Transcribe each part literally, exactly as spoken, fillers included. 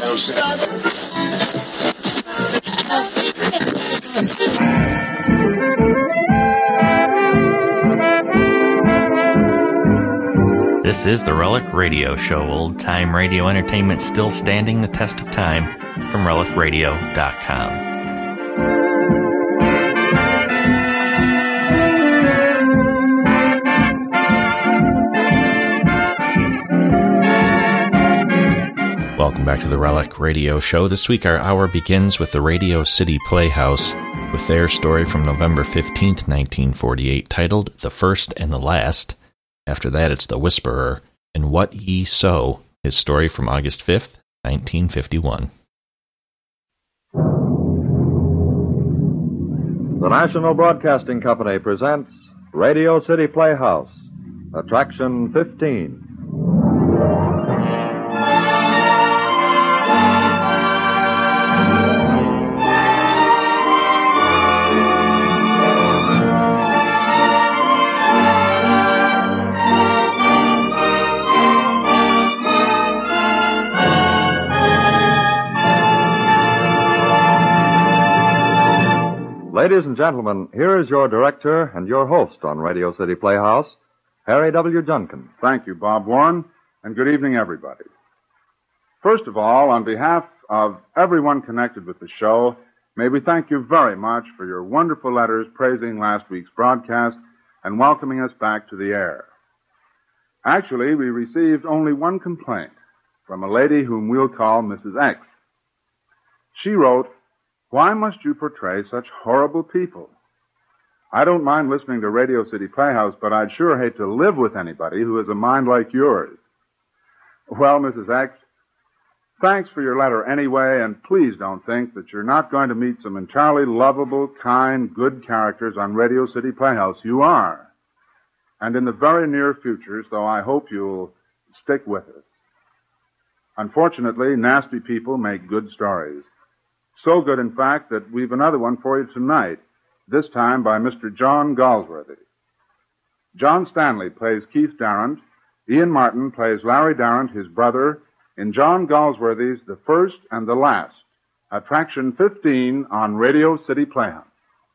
This is the Relic Radio Show, old-time radio entertainment still standing the test of time, from relic radio dot com. Welcome back to the Relic Radio Show. This week our hour begins with the Radio City Playhouse, with their story from November fifteenth, nineteen forty-eight, titled The First and the Last. After that, it's The Whisperer, and What Ye Sow, his story from August fifth, nineteen fifty-one. The National Broadcasting Company presents Radio City Playhouse, Attraction fifteen. Ladies and gentlemen, here is your director and your host on Radio City Playhouse, Harry W. Junkin. Thank you, Bob Warren, and good evening, everybody. First of all, on behalf of everyone connected with the show, may we thank you very much for your wonderful letters praising last week's broadcast and welcoming us back to the air. Actually, we received only one complaint from a lady whom we'll call Missus X. She wrote, "Why must you portray such horrible people? I don't mind listening to Radio City Playhouse, but I'd sure hate to live with anybody who has a mind like yours." Well, Missus X, thanks for your letter anyway, and please don't think that you're not going to meet some entirely lovable, kind, good characters on Radio City Playhouse. You are. And in the very near future, so I hope you'll stick with us. Unfortunately, nasty people make good stories. So good, in fact, that we've another one for you tonight, this time by Mister John Galsworthy. John Stanley plays Keith Darrant. Ian Martin plays Larry Darrant, his brother, in John Galsworthy's The First and the Last, Attraction fifteen on Radio City Playhouse.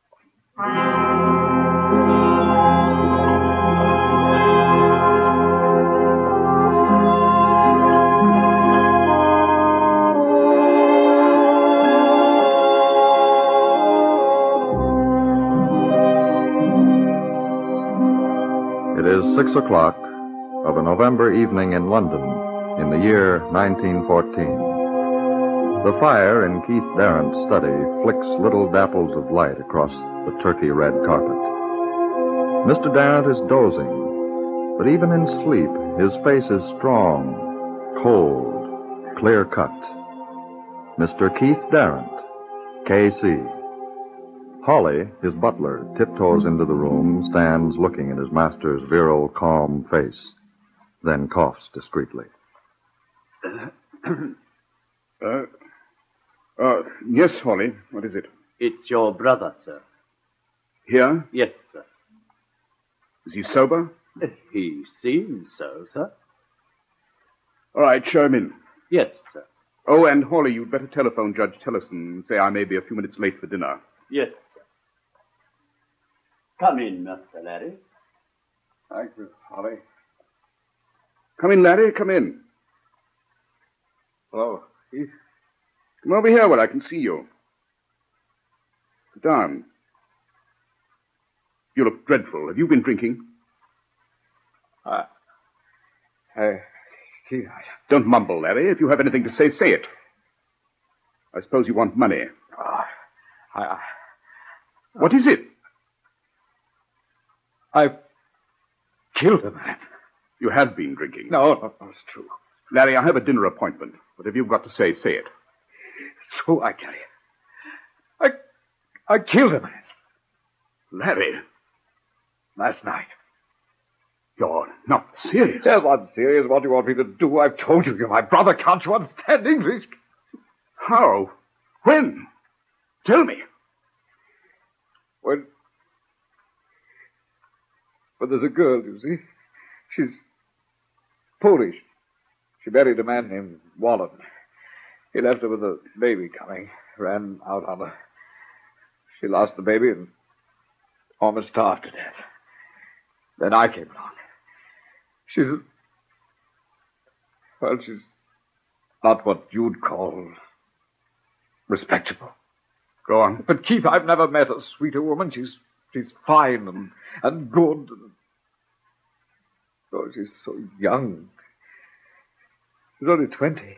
Six o'clock of a November evening in London in the year nineteen fourteen. The fire in Keith Darrant's study flicks little dapples of light across the turkey-red carpet. Mister Darrant is dozing, but even in sleep, his face is strong, cold, clear-cut. Mister Keith Darrant, K C Holly, his butler, tiptoes into the room, stands looking at his master's virile, calm face, then coughs discreetly. uh, uh, yes, Holly, what is it? It's your brother, sir. Here? Yes, sir. Is he sober? He seems so, sir. All right, show him in. Yes, sir. Oh, and Holly, you'd better telephone Judge Tellison and say I may be a few minutes late for dinner. Yes, sir. Come in, Mister Larry. Thank you, Holly. Come in, Larry, come in. Hello, Keith. Come over here where I can see you. Sit down. You look dreadful. Have you been drinking? Uh, uh, Keith, I... Don't mumble, Larry. If you have anything to say, say it. I suppose you want money. Uh, I, I... What is it? I've killed a man. You have been drinking. No, no, no, it's true. Larry, I have a dinner appointment. Whatever you've got to say, say it. It's true, I tell you. I, I killed a man. Larry. Last night. You're not serious. Yes, I'm serious. What do you want me to do? I've told you you're my brother. Can't you understand English? How? When? Tell me. When... But there's a girl, you see. She's Polish. She married a man named Wallen. He left her with a baby coming. Ran out on her. She lost the baby and almost starved to death. Then I came along. She's... Well, she's not what you'd call respectable. Go on. But, Keith, I've never met a sweeter woman. She's she's fine and, and good. And, oh, she's so young. She's only twenty.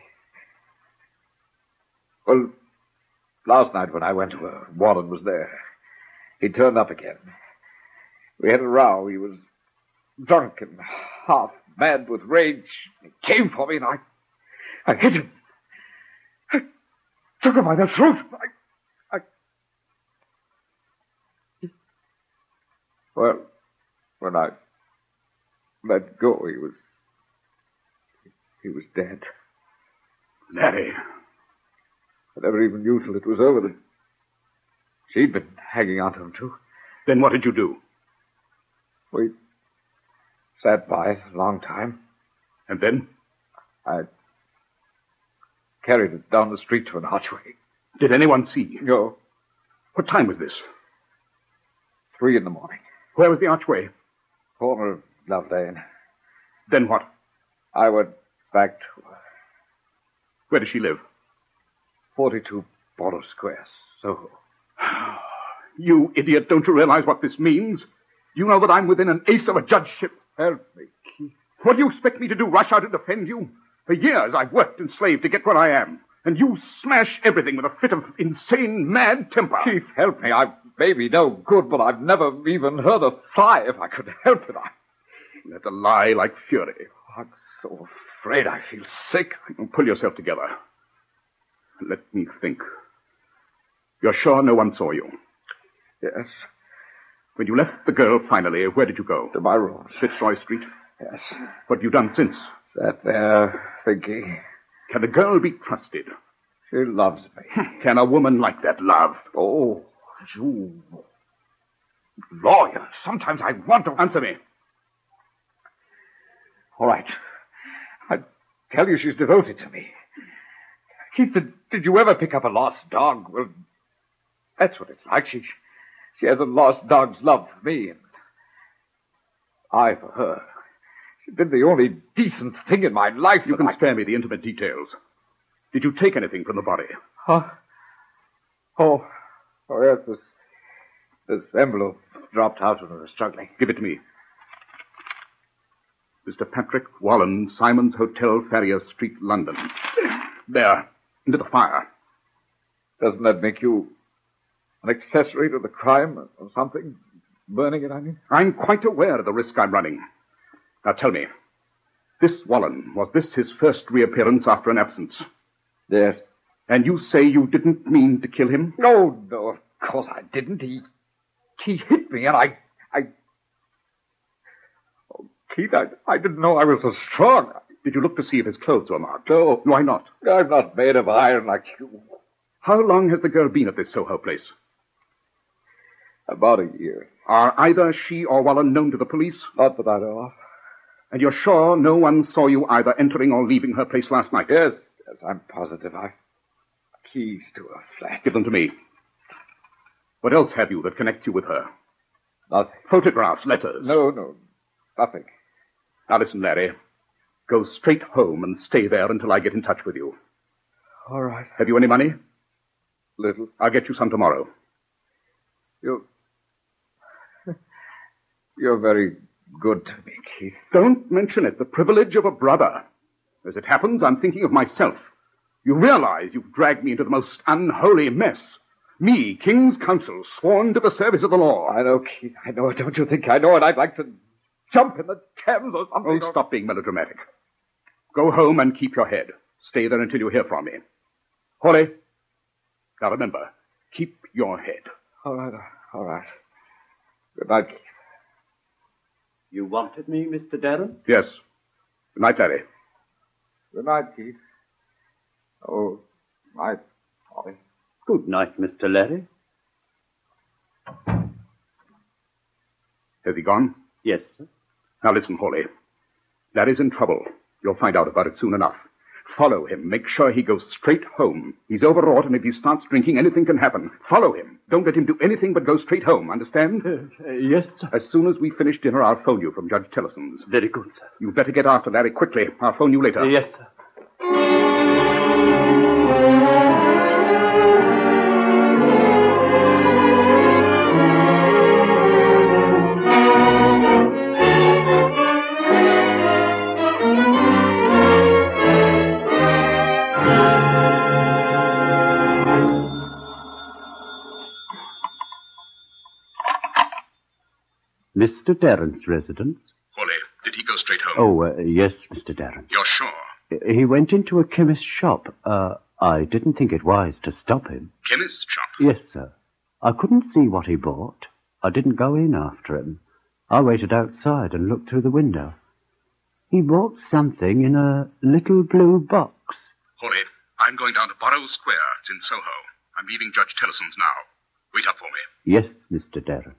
Well, last night when I went to her, Warren was there. He turned up again. We had a row. He was drunk and half mad with rage. He came for me and I, I hit him. I took him by the throat. I, I... Well, when I let go, he was, he was dead. Larry. I never even knew till it was over that she'd been hanging on to him, too. Then what did you do? We sat by a long time. And then? I carried it down the street to an archway. Did anyone see? No. What time was this? Three in the morning. Where was the archway? Corner of Love Lane. Then what? I went back to her. Where does she live? forty-two Borrow Square, Soho. You idiot, don't you realize what this means? You know that I'm within an ace of a judgeship. Help me, Keith. What do you expect me to do, rush out and defend you? For years I've worked and slaved to get where I am. And you smash everything with a fit of insane, mad temper. Keith, help me. I may be no good, but I've never even heard a fly if I could help it. I... Let a lie like fury. I'm so afraid I feel sick. Pull yourself together. Let me think. You're sure no one saw you? Yes. When you left the girl finally, where did you go? To my rooms. Fitzroy Street? Yes. What have you done since? Sat there, thinking. Can a girl be trusted? She loves me. Can a woman like that love? Oh, you lawyer. Sometimes I want to... Answer me. All right. I tell you she's devoted to me. Keith, did, did you ever pick up a lost dog? Well, that's what it's like. She, she has a lost dog's love for me, and I for her. She's been the only decent thing in my life. You can I... spare me the intimate details. Did you take anything from the body? Huh? Oh, oh yes, this, this envelope dropped out when we were struggling. Give it to me. Mister Patrick Wallen, Simon's Hotel, Farrier Street, London. There, into the fire. Doesn't that make you an accessory to the crime or something? Burning it, I mean? I'm quite aware of the risk I'm running. Now tell me, this Wallen, was this his first reappearance after an absence? Yes. And you say you didn't mean to kill him? No, no, of course I didn't. He, he hit me and I, I... Oh, Keith, I, I didn't know I was so strong. Did you look to see if his clothes were marked? No. Why not? I'm not made of iron like you. How long has the girl been at this Soho place? About a year. Are either she or Wallen known to the police? Not that I know of. And you're sure no one saw you either entering or leaving her place last night? Yes, yes, I'm positive. I've keys to her flat. Give them to me. What else have you that connects you with her? Nothing. Photographs, letters? No, no, nothing. Now listen, Larry. Go straight home and stay there until I get in touch with you. All right. Have you any money? Little. I'll get you some tomorrow. You... You're very good to me, Keith. Don't mention it. The privilege of a brother. As it happens, I'm thinking of myself. You realize you've dragged me into the most unholy mess. Me, King's Counsel, sworn to the service of the law. I know, Keith. I know it. Don't you think I know it? I'd like to jump in the Thames or something. Oh, stop being melodramatic. Go home and keep your head. Stay there until you hear from me. Holly, now remember, keep your head. All right, all right. Good night, Keith. You wanted me, Mister Darren? Yes. Good night, Larry. Good night, Keith. Oh, night, Holly. Good night, Mister Larry. Has he gone? Yes, sir. Now listen, Holly. Larry's in trouble. You'll find out about it soon enough. Follow him. Make sure he goes straight home. He's overwrought, and if he starts drinking, anything can happen. Follow him. Don't let him do anything but go straight home. Understand? Uh, uh, yes, sir. As soon as we finish dinner, I'll phone you from Judge Tillison's. Very good, sir. You'd better get after Larry quickly. I'll phone you later. Uh, yes, sir. Mister Darren's residence? Holly, did he go straight home? Oh, uh, yes, Mister Darren. You're sure? He went into a chemist's shop. Uh, I didn't think it wise to stop him. Chemist's shop? Yes, sir. I couldn't see what he bought. I didn't go in after him. I waited outside and looked through the window. He bought something in a little blue box. Holly, I'm going down to Borrow Square. It's in Soho. I'm leaving Judge Tillison's now. Wait up for me. Yes, Mister Darren.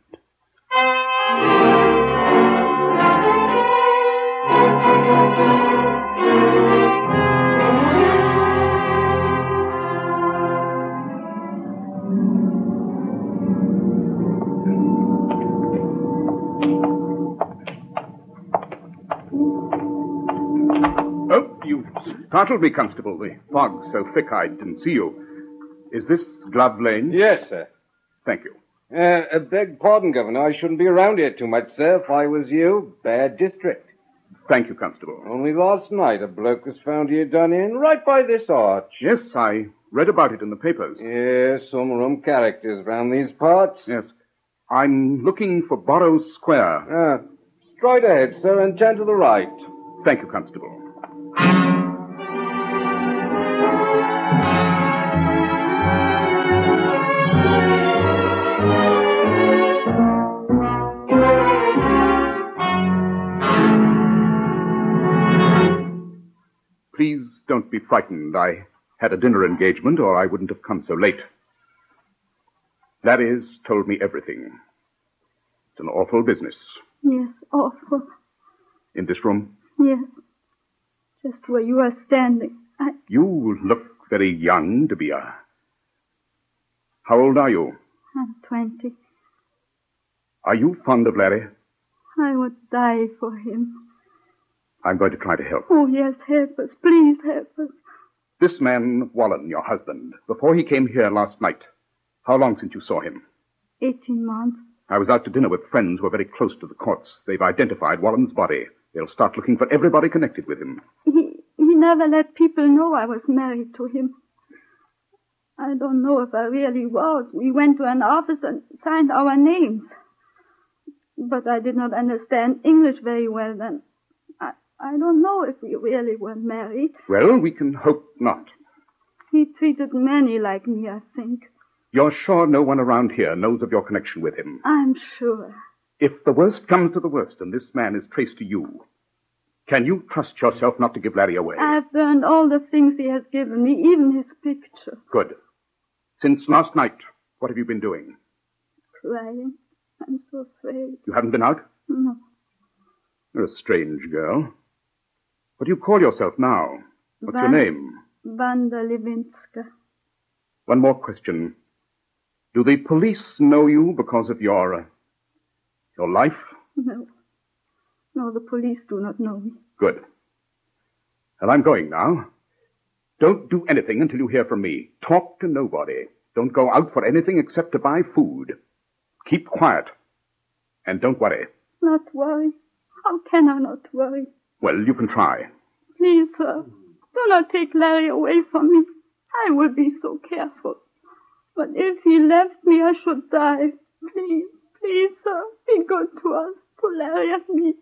Oh, you startled me, Constable. The fog's so thick I didn't see you. Is this Glove Lane? Yes, sir. Thank you. Uh, I beg pardon, Governor. I shouldn't be around here too much, sir. If I was you, bad district. Thank you, Constable. Only last night a bloke was found here done in, right by this arch. Yes, I read about it in the papers. Yes, some rum characters round these parts. Yes. I'm looking for Borrow Square. Ah, straight ahead, sir, and turn to the right. Thank you, Constable. Please don't be frightened. I had a dinner engagement, or I wouldn't have come so late. Larry's told me everything. It's an awful business. Yes, awful. In this room? Yes. Just where you are standing. I... You look very young to be a... How old are you? I'm twenty. Are you fond of Larry? I would die for him. I'm going to try to help. Oh, yes, help us. Please help us. This man, Wallen, your husband, before he came here last night, how long since you saw him? Eighteen months. I was out to dinner with friends who are very close to the courts. They've identified Wallen's body. They'll start looking for everybody connected with him. He, he never let people know I was married to him. I don't know if I really was. We went to an office and signed our names. But I did not understand English very well then. I, I don't know if we really were married. Well, we can hope not. He treated many like me, I think. You're sure no one around here knows of your connection with him? I'm sure. If the worst comes to the worst and this man is traced to you, can you trust yourself not to give Larry away? I've burned all the things he has given me, even his picture. Good. Since last night, what have you been doing? Crying. I'm so afraid. You haven't been out? No. You're a strange girl. What do you call yourself now? What's Van- your name? Wanda Levinska. One more question. Do the police know you because of your, uh, your life? No. No, the police do not know me. Good. Well, I'm going now. Don't do anything until you hear from me. Talk to nobody. Don't go out for anything except to buy food. Keep quiet. And don't worry. Not worry? How can I not worry? Well, you can try. Please, sir, do not take Larry away from me. I will be so careful. But if he left me, I should die. Please, please, sir, be good to us, to Larry and me.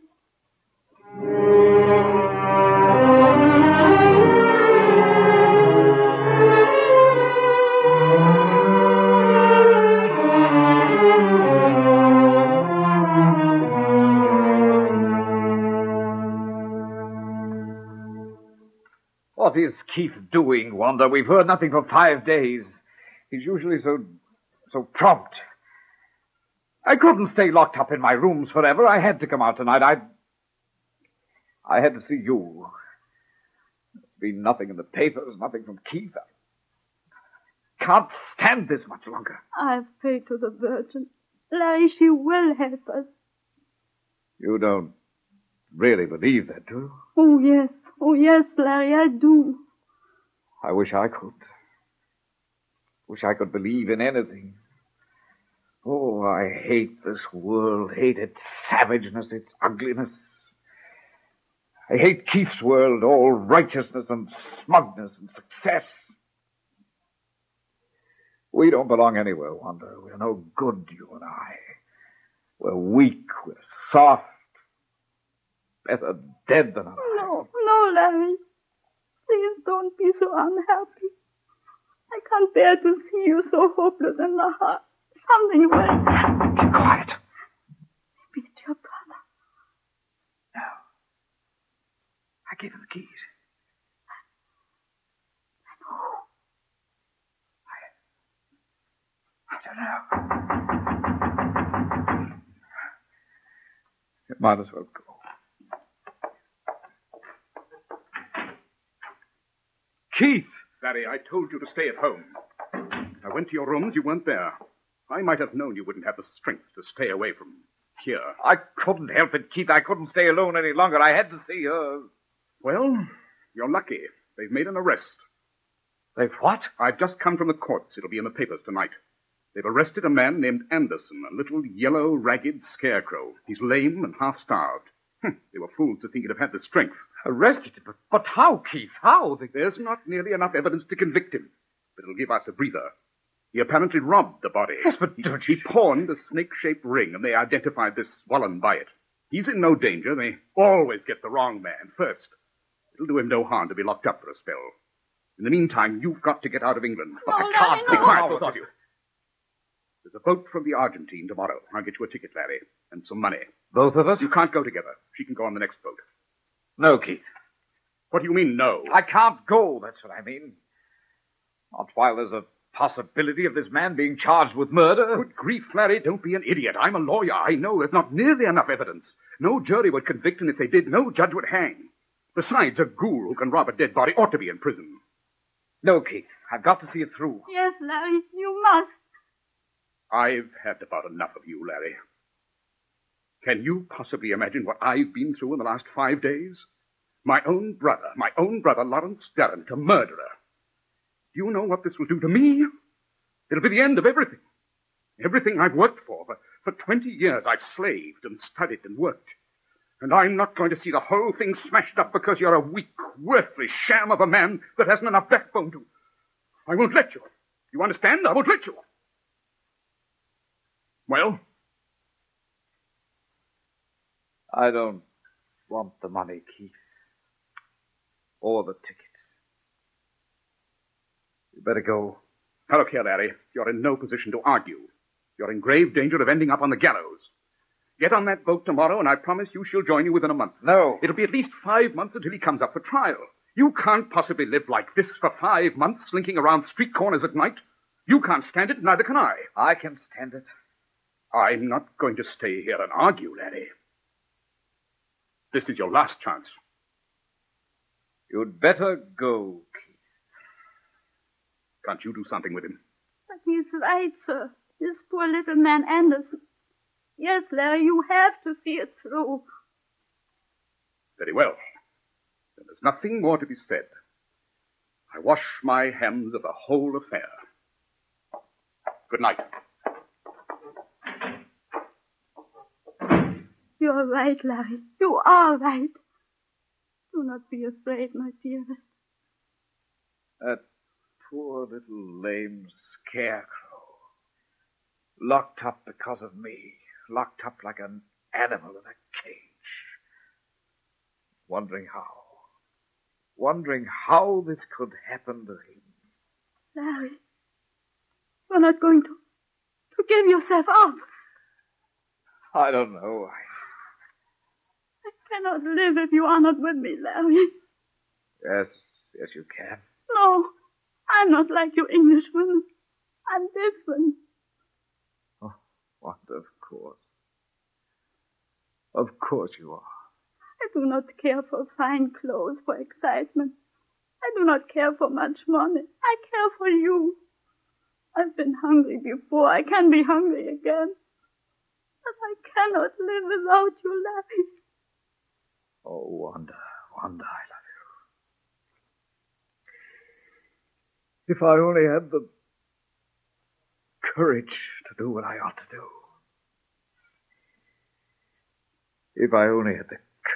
What is Keith doing, Wanda? We've heard nothing for five days. He's usually so, so prompt. I couldn't stay locked up in my rooms forever. I had to come out tonight. I, I had to see you. been nothing in the papers, nothing from Keith. I can't stand this much longer. I've prayed to the Virgin. Larry, she will help us. You don't really believe that, do you? Oh, yes. Oh, yes, Larry, I do. I wish I could. Wish I could believe in anything. Oh, I hate this world, hate its savageness, its ugliness. I hate Keith's world, all righteousness and smugness and success. We don't belong anywhere, Wanda. We're no good, you and I. We're weak, we're soft. Better dead than alive. No, no, Larry. Please don't be so unhappy. I can't bear to see you so hopeless in the heart. Something will... Keep quiet. Maybe it's your brother. No. I gave him the keys. I don't know. It might as well go. Keith! Larry, I told you to stay at home. I went to your rooms, you weren't there. I might have known you wouldn't have the strength to stay away from here. I couldn't help it, Keith. I couldn't stay alone any longer. I had to see her. Well, you're lucky. They've made an arrest. They've what? I've just come from the courts. It'll be in the papers tonight. They've arrested a man named Anderson, a little yellow, ragged scarecrow. He's lame and half-starved. Hm, they were fools to think he'd have had the strength. Arrested him? But, but how, Keith? How? They... There's not nearly enough evidence to convict him, but it'll give us a breather. He apparently robbed the body. Yes, but... He, he pawned a snake-shaped ring, and they identified this Wallen by it. He's in no danger. They always get the wrong man first. It'll do him no harm to be locked up for a spell. In the meantime, you've got to get out of England. No, I can't. Be No. quiet, both of you. There's a boat from the Argentine tomorrow. I'll get you a ticket, Larry, and some money. Both of us? You can't go together. She can go on the next boat. No, Keith. What do you mean, no? I can't go, that's what I mean. Not while there's a possibility of this man being charged with murder. Good grief, Larry, don't be an idiot. I'm a lawyer. I know there's not nearly enough evidence. No jury would convict, and if they did, no judge would hang. Besides, a ghoul who can rob a dead body ought to be in prison. No, Keith. I've got to see it through. Yes, Larry, you must. I've had about enough of you, Larry. Can you possibly imagine what I've been through in the last five days? My own brother, my own brother, Lawrence Darrant, a murderer. Do you know what this will do to me? It'll be the end of everything. Everything I've worked for. For, for twenty years I've slaved and studied and worked. And I'm not going to see the whole thing smashed up because you're a weak, worthless sham of a man that hasn't enough backbone to... I won't let you. You understand? I won't let you. Well? I don't want the money, Keith. Or the ticket. You better go. Now, look here, Larry. You're in no position to argue. You're in grave danger of ending up on the gallows. Get on that boat tomorrow, and I promise you she'll join you within a month. No. It'll be at least five months until he comes up for trial. You can't possibly live like this for five months, slinking around street corners at night. You can't stand it, neither can I. I can stand it. I'm not going to stay here and argue, Larry. This is your last chance. You'd better go, Keith. Can't you do something with him? But he's right, sir. This poor little man Anderson. Yes, Larry, you have to see it through. Very well. Then there's nothing more to be said. I wash my hands of the whole affair. Good night. You're right, Larry. You are right. Do not be afraid, my dearest. That poor little lame scarecrow. Locked up because of me. Locked up like an animal in a cage. Wondering how. Wondering how this could happen to him. Larry, you're not going to, to give yourself up. I don't know. I... I cannot live if you are not with me, Larry. Yes, yes you can. No, I'm not like you Englishmen. I'm different. Oh, Wanda, of course. Of course you are. I do not care for fine clothes, for excitement. I do not care for much money. I care for you. I've been hungry before. I can be hungry again. But I cannot live without you, Larry. Oh, Wanda, Wanda, I love you. If I only had the courage to do what I ought to do. If I only had the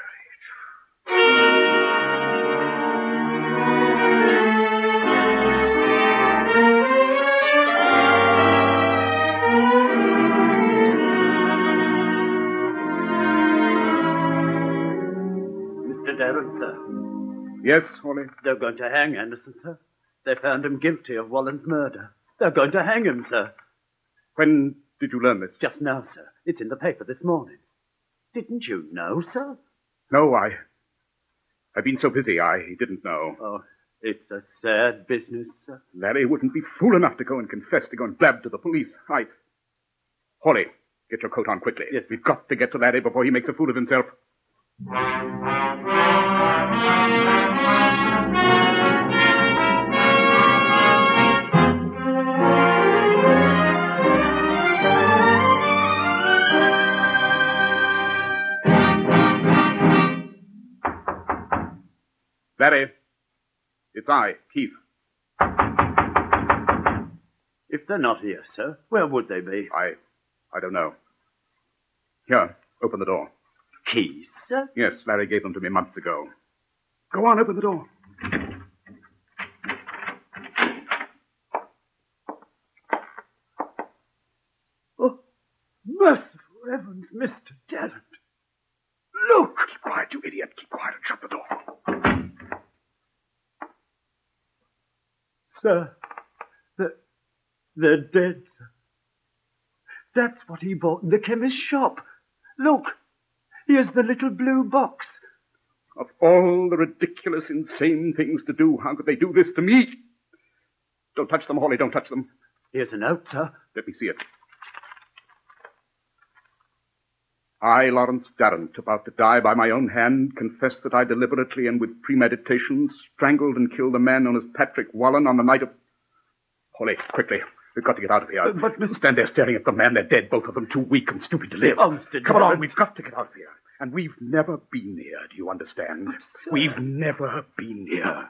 Mister Darren, sir. Yes, Hawley? They're going to hang Anderson, sir. They found him guilty of Wallen's murder. They're going to hang him, sir. When did you learn this? Just now, sir. It's in the paper this morning. Didn't you know, sir? No, I... I've been so busy, I didn't know. Oh, it's a sad business, sir. Larry wouldn't be fool enough to go and confess, to go and blab to the police. I... Hawley, get your coat on quickly. Yes. We've got to get to Larry before he makes a fool of himself. Larry, it's I, Keith. If they're not here, sir, where would they be? I... I don't know. Here, open the door. Keys, sir? Yes, Larry gave them to me months ago. Go on, open the door. Oh, merciful heavens, Mister Tarrant. Look! Keep quiet, you idiot. Keep quiet and shut the door. Sir, they're, they're dead, sir. That's what he bought in the chemist's shop. Look, here's the little blue box. Of all the ridiculous, insane things to do, how could they do this to me? Don't touch them, Hawley, don't touch them. Here's a note, sir. Let me see it. I, Lawrence Darrant, about to die by my own hand, confess that I deliberately and with premeditation strangled and killed a man known as Patrick Wallen on the night of... Hawley, quickly. We've got to get out of here. Uh, but, Mister Stand there staring at the man. They're dead, both of them, too weak and stupid to live. Oh, Mister Come Darrant. along, we've got to get out of here. And we've never been here, do you understand? Sir. We've never been here.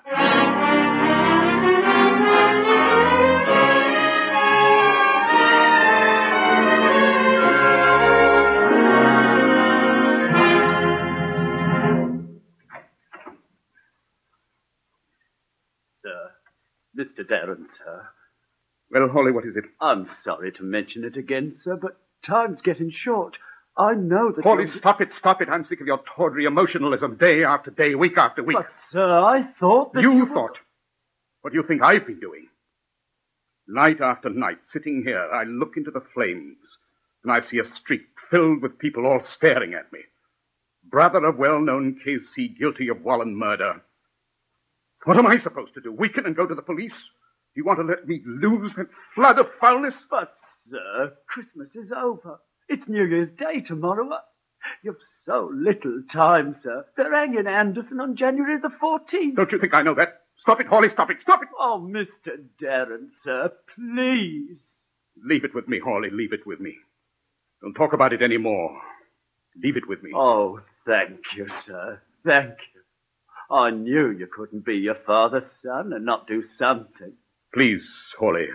Sir, Mister Darrant, sir. Well, Hawley, what is it? I'm sorry to mention it again, sir, but time's getting short. I know that... Hawley, you're- stop it, stop it. I'm sick of your tawdry emotionalism day after day, week after week. But, sir, I thought that you, you... thought. What do you think I've been doing? Night after night, sitting here, I look into the flames, and I see a street filled with people all staring at me. Brother of well-known K C guilty of Wallen murder. What am I supposed to do? Weaken and go to the police? Do you want to let me lose that flood of foulness? But, sir, Christmas is over. It's New Year's Day tomorrow. You've so little time, sir. They're hanging Anderson on January the fourteenth. Don't you think I know that? Stop it, Hawley, stop it, stop it! Oh, Mister Darrant, sir, please. Leave it with me, Hawley, leave it with me. Don't talk about it anymore. Leave it with me. Oh, thank you, sir. Thank you. I knew you couldn't be your father's son and not do something. Please, Hawley.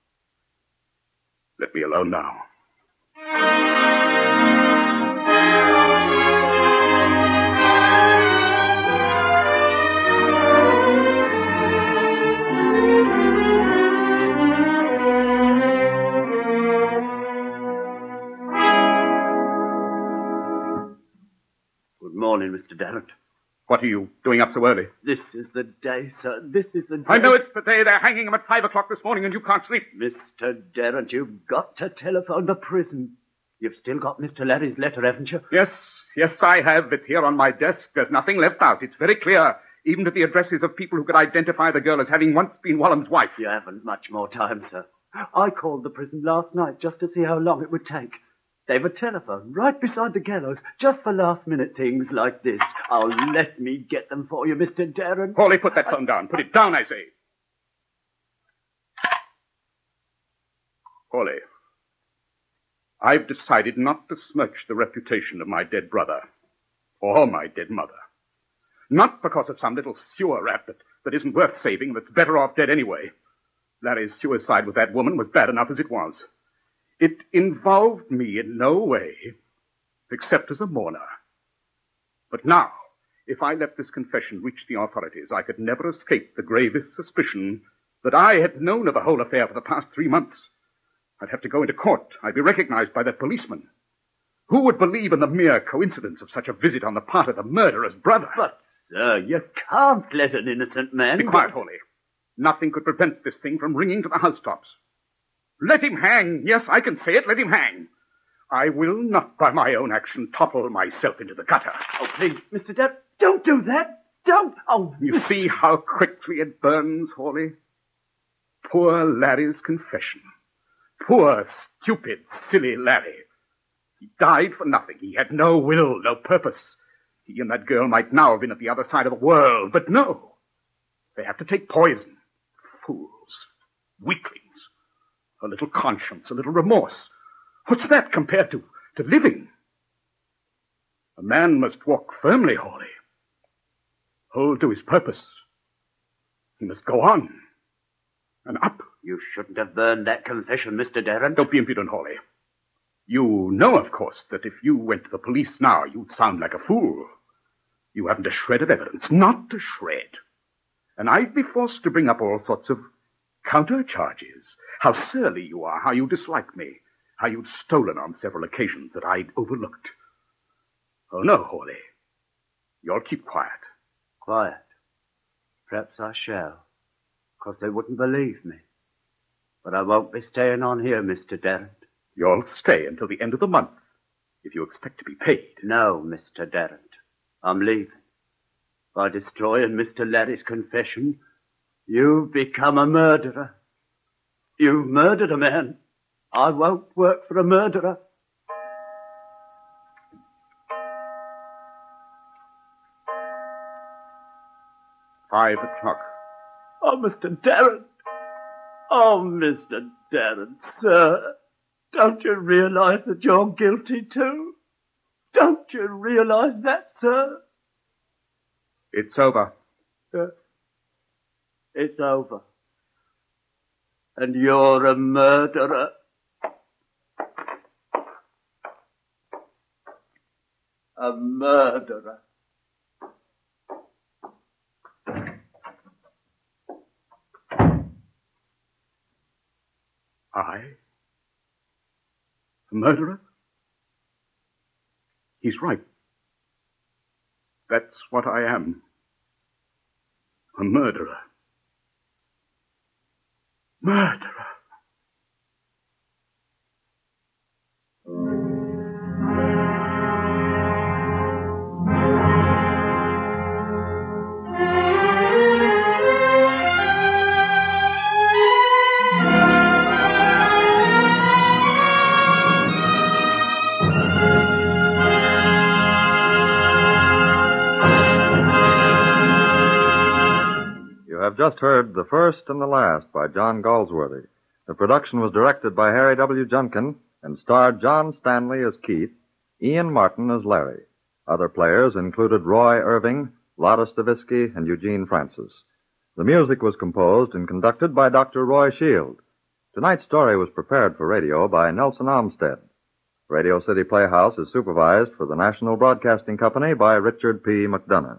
Let me alone now. Good morning, Mister Darrant. What are you doing up so early? This is the day, sir. This is the day. I know it's the day they're hanging him at five o'clock this morning and you can't sleep. Mister Darrant, you've got to telephone the prison. You've still got Mister Larry's letter, haven't you? Yes, yes, I have. It's here on my desk. There's nothing left out. It's very clear, even to the addresses of people who could identify the girl as having once been Wallen's wife. You haven't much more time, sir. I called the prison last night just to see how long it would take. They've a telephone right beside the gallows, just for last-minute things like this. Oh, let me get them for you, Mister Darren. Hawley, put that phone down. Put it down, I say. Hawley, I've decided not to smirch the reputation of my dead brother or my dead mother. Not because of some little sewer rat that, that isn't worth saving, that's better off dead anyway. Larry's suicide with that woman was bad enough as it was. It involved me in no way, except as a mourner. But now, if I let this confession reach the authorities, I could never escape the gravest suspicion that I had known of the whole affair for the past three months. I'd have to go into court. I'd be recognized by that policeman. Who would believe in the mere coincidence of such a visit on the part of the murderer's brother? But, sir, you can't let an innocent man... Be quiet, Hawley. Nothing could prevent this thing from ringing to the housetops. Let him hang. Yes, I can say it. Let him hang. I will not, by my own action, topple myself into the gutter. Oh, please, Mister Depp, don't do that. Don't. Oh, you Mister see how quickly it burns, Hawley? Poor Larry's confession. Poor, stupid, silly Larry. He died for nothing. He had no will, no purpose. He and that girl might now have been at the other side of the world, but no. They have to take poison. Fools. Weaklings. A little conscience, a little remorse. What's that compared to, to living? A man must walk firmly, Hawley. Hold to his purpose. He must go on. And up. You shouldn't have burned that confession, Mister Darren. Don't be impudent, Hawley. You know, of course, that if you went to the police now, you'd sound like a fool. You haven't a shred of evidence. Not a shred. And I'd be forced to bring up all sorts of counter-charges. How surly you are, how you dislike me, how you'd stolen on several occasions that I'd overlooked. Oh, no, Hawley. You'll keep quiet. Quiet? Perhaps I shall, because they wouldn't believe me. But I won't be staying on here, Mister Darrant. You'll stay until the end of the month, if you expect to be paid. No, Mister Darrant. I'm leaving. By destroying Mister Larry's confession, you've become a murderer. You've murdered a man. I won't work for a murderer. Five o'clock. Oh, Mister Darrant. Oh, Mister Darrant, sir. Don't you realize that you're guilty, too? Don't you realize that, sir? It's over. Uh, it's over. And you're a murderer. A murderer. I? A murderer? He's right. That's what I am. A murderer. Murderer. Just heard The First and the Last by John Galsworthy. The production was directed by Harry W. Junkin and starred John Stanley as Keith, Ian Martin as Larry. Other players included Roy Irving, Lotta Stavisky, and Eugene Francis. The music was composed and conducted by Doctor Roy Shield. Tonight's story was prepared for radio by Nelson Olmsted. Radio City Playhouse is supervised for the National Broadcasting Company by Richard P. McDonough.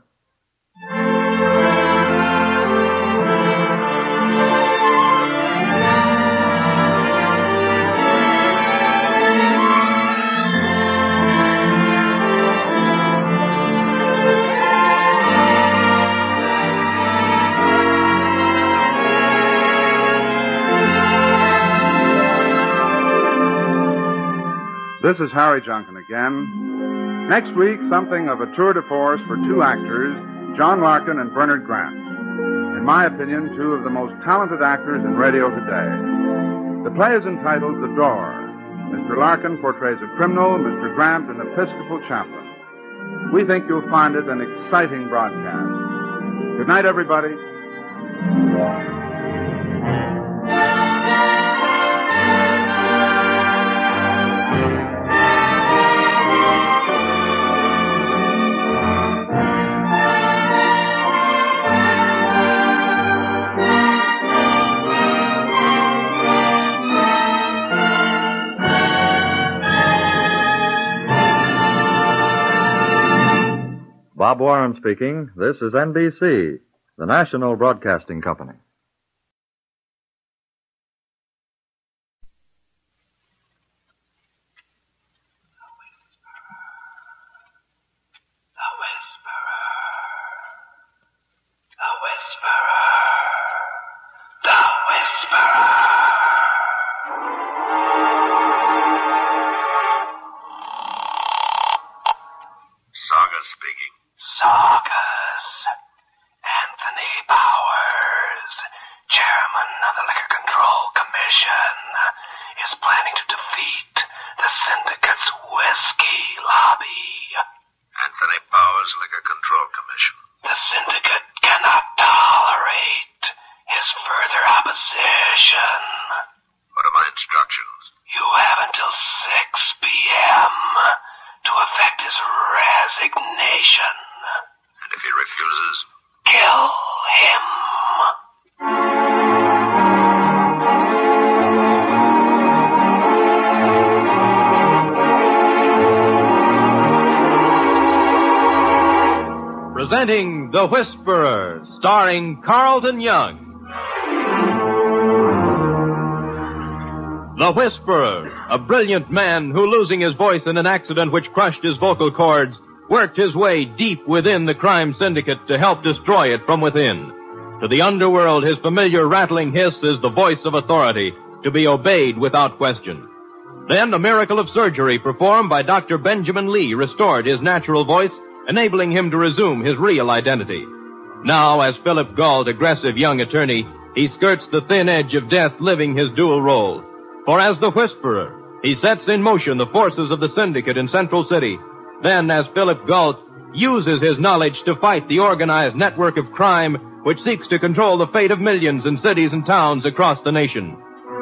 This is Harry Junkin again. Next week, something of a tour de force for two actors, John Larkin and Bernard Grant. In my opinion, two of the most talented actors in radio today. The play is entitled The Door. Mister Larkin portrays a criminal, Mister Grant an Episcopal chaplain. We think you'll find it an exciting broadcast. Good night, everybody. Bob Warren speaking. This is N B C, the National Broadcasting Company. Saugus. Anthony Powers, chairman of the Liquor Control Commission, is planning to defeat the syndicate's whiskey lobby. Anthony Powers, Liquor Control Commission. The syndicate cannot tolerate his further opposition. What are my instructions? You have until six p.m. to effect his resignation. And if he refuses? Kill him. Presenting The Whisperer, starring Carlton Young. The Whisperer, a brilliant man who, losing his voice in an accident which crushed his vocal cords, worked his way deep within the crime syndicate to help destroy it from within. To the underworld, his familiar rattling hiss is the voice of authority, to be obeyed without question. Then a miracle of surgery performed by Doctor Benjamin Lee restored his natural voice, enabling him to resume his real identity. Now, as Philip Gault, aggressive young attorney, he skirts the thin edge of death, living his dual role. For as the Whisperer, he sets in motion the forces of the syndicate in Central City. Then, as Philip Gault, uses his knowledge to fight the organized network of crime which seeks to control the fate of millions in cities and towns across the nation.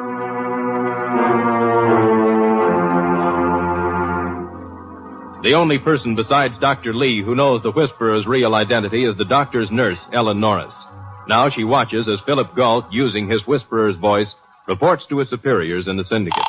The only person besides Doctor Lee who knows the Whisperer's real identity is the doctor's nurse, Ellen Norris. Now she watches as Philip Gault, using his Whisperer's voice, reports to his superiors in the syndicate.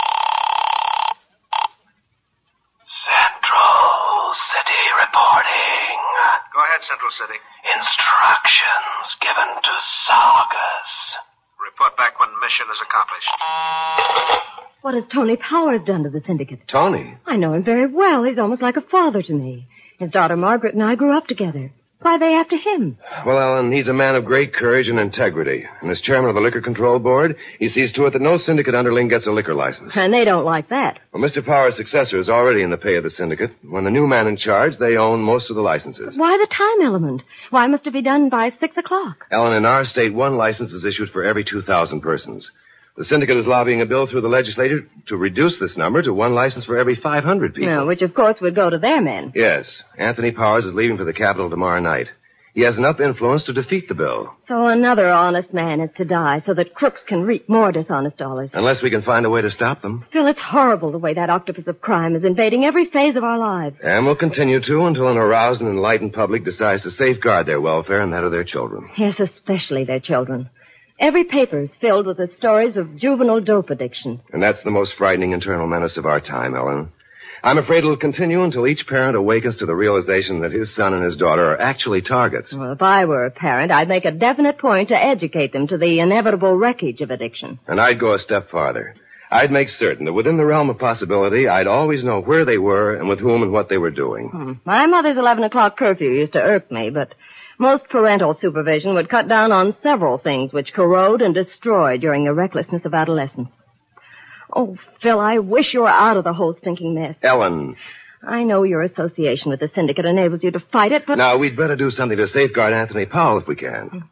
Central City reporting. Go ahead, Central City. Instructions given to Saugus. Report back when mission is accomplished. What has Tony Powers done to the syndicate? Tony? I know him very well. He's almost like a father to me. His daughter Margaret and I grew up together. Why are they after him? Well, Ellen, he's a man of great courage and integrity. And as chairman of the Liquor Control Board, he sees to it that no syndicate underling gets a liquor license. And they don't like that. Well, Mister Powers' successor is already in the pay of the syndicate. When the new man in charge, they own most of the licenses. Why the time element? Why must it be done by six o'clock? Ellen, in our state, one license is issued for every two thousand persons. The syndicate is lobbying a bill through the legislature to reduce this number to one license for every five hundred people. No, which, of course, would go to their men. Yes. Anthony Powers is leaving for the capital tomorrow night. He has enough influence to defeat the bill. So another honest man is to die so that crooks can reap more dishonest dollars. Unless we can find a way to stop them. Phil, it's horrible the way that octopus of crime is invading every phase of our lives. And will continue to until an aroused and enlightened public decides to safeguard their welfare and that of their children. Yes, especially their children. Every paper is filled with the stories of juvenile dope addiction. And that's the most frightening internal menace of our time, Ellen. I'm afraid it'll continue until each parent awakens to the realization that his son and his daughter are actually targets. Well, if I were a parent, I'd make a definite point to educate them to the inevitable wreckage of addiction. And I'd go a step farther. I'd make certain that within the realm of possibility, I'd always know where they were and with whom and what they were doing. Hmm. My mother's eleven o'clock curfew used to irk me, but most parental supervision would cut down on several things which corrode and destroy during the recklessness of adolescence. Oh, Phil, I wish you were out of the whole stinking mess. Ellen. I know your association with the syndicate enables you to fight it, but... Now, we'd better do something to safeguard Anthony Powell if we can.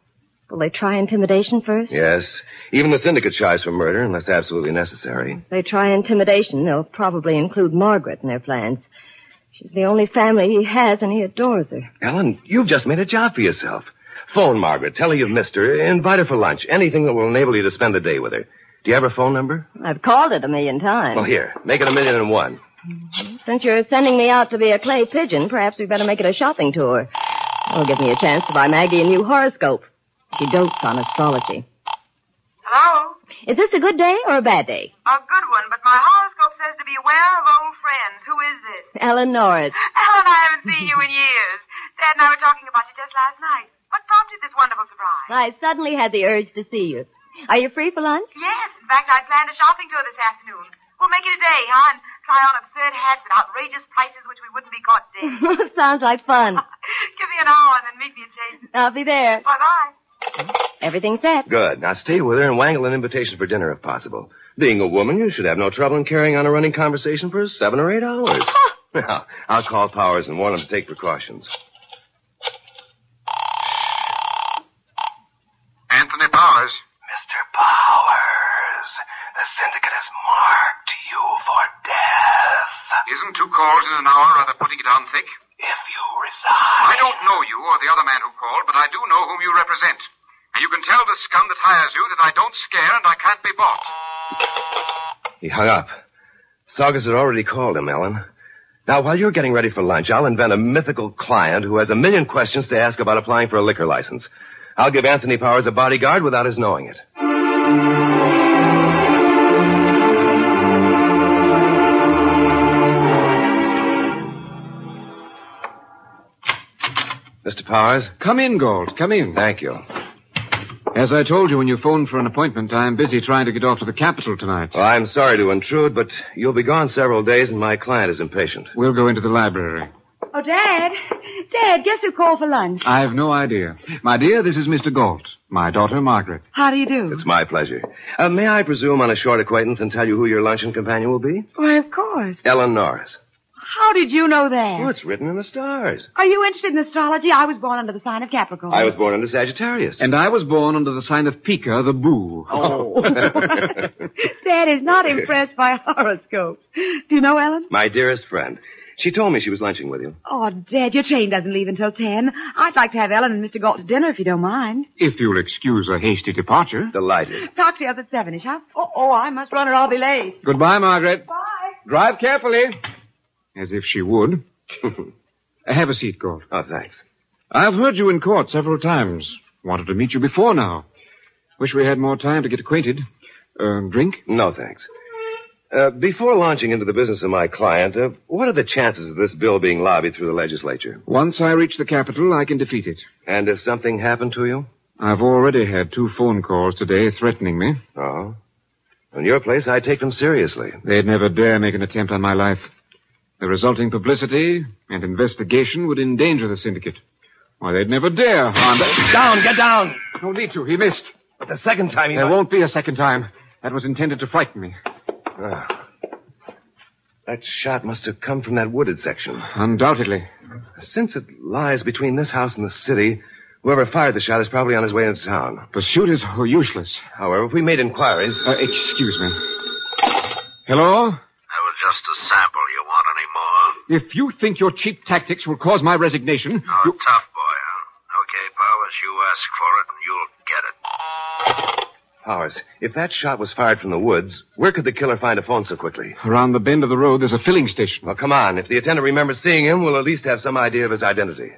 Will they try intimidation first? Yes. Even the syndicate tries for murder unless absolutely necessary. If they try intimidation, they'll probably include Margaret in their plans. She's the only family he has, and he adores her. Ellen, you've just made a job for yourself. Phone Margaret. Tell her you've missed her. Invite her for lunch. Anything that will enable you to spend the day with her. Do you have her phone number? I've called it a million times. Well, here. Make it a million and one. Since you're sending me out to be a clay pigeon, perhaps we better make it a shopping tour. That'll give me a chance to buy Maggie a new horoscope. She dotes on astrology. Hello? Is this a good day or a bad day? A good one, but my horoscope says to beware of old friends. Who is this? Ellen Norris. Ellen, I haven't seen you in years. Dad and I were talking about you just last night. What prompted this wonderful surprise? I suddenly had the urge to see you. Are you free for lunch? Yes. In fact, I planned a shopping tour this afternoon. We'll make it a day, huh? And try on absurd hats at outrageous prices which we wouldn't be caught dead. Sounds like fun. Give me an hour and then meet me at Jason's. I'll be there. Bye-bye. Everything's set. Good. Now stay with her and wangle an invitation for dinner if possible. Being a woman, you should have no trouble in carrying on a running conversation for seven or eight hours. Now, I'll call Powers and warn him to take precautions. Anthony Powers. Mister Powers, the syndicate has marked you for death. Isn't two calls in an hour rather putting it on thick? If you resign... I don't know you or the other man who called, but I do know whom you represent. And you can tell the scum that hires you that I don't scare and I can't be bought. He hung up. Saugus had already called him, Ellen. Now, while you're getting ready for lunch, I'll invent a mythical client who has a million questions to ask about applying for a liquor license. I'll give Anthony Powers a bodyguard without his knowing it. Mister Powers? Come in, Gold. Come in. Thank you. As I told you when you phoned for an appointment, I'm busy trying to get off to the capital tonight. Well, I'm sorry to intrude, but you'll be gone several days and my client is impatient. We'll go into the library. Oh, Dad. Dad, guess who called for lunch? I have no idea. My dear, this is Mister Galt. My daughter, Margaret. How do you do? It's my pleasure. Uh, may I presume on a short acquaintance and tell you who your luncheon companion will be? Why, of course. Ellen Norris. How did you know that? Well, it's written in the stars. Are you interested in astrology? I was born under the sign of Capricorn. I was born under Sagittarius. And I was born under the sign of Pica, the boo. Oh. Dad is not impressed by horoscopes. Do you know Ellen? My dearest friend. She told me she was lunching with you. Oh, Dad, your train doesn't leave until ten. I'd like to have Ellen and Mister Galt to dinner if you don't mind. If you'll excuse a hasty departure. Delighted. Talk to you at seven-ish, huh? Oh, oh, I must run or I'll be late. Goodbye, Margaret. Bye. Drive carefully. As if she would. Have a seat, Galt. Oh, thanks. I've heard you in court several times. Wanted to meet you before now. Wish we had more time to get acquainted. Uh, drink? No, thanks. Uh, before launching into the business of my client, uh, what are the chances of this bill being lobbied through the legislature? Once I reach the Capitol, I can defeat it. And if something happened to you? I've already had two phone calls today threatening me. Oh? In your place, I'd take them seriously. They'd never dare make an attempt on my life. The resulting publicity and investigation would endanger the syndicate. Why, they'd never dare harm... Get down, get down! No need to. He missed. But the second time he... There might... won't be a second time. That was intended to frighten me. Oh. That shot must have come from that wooded section. Undoubtedly. Since it lies between this house and the city, whoever fired the shot is probably on his way into town. Pursuit is useless. However, if we made inquiries... Uh, excuse me. Hello? That was just a sample. You want any more? If you think your cheap tactics will cause my resignation... Oh, you... tough boy, huh? Okay, Powers, you ask for it and you'll get it. Powers, if that shot was fired from the woods, where could the killer find a phone so quickly? Around the bend of the road, there's a filling station. Well, come on. If the attendant remembers seeing him, we'll at least have some idea of his identity.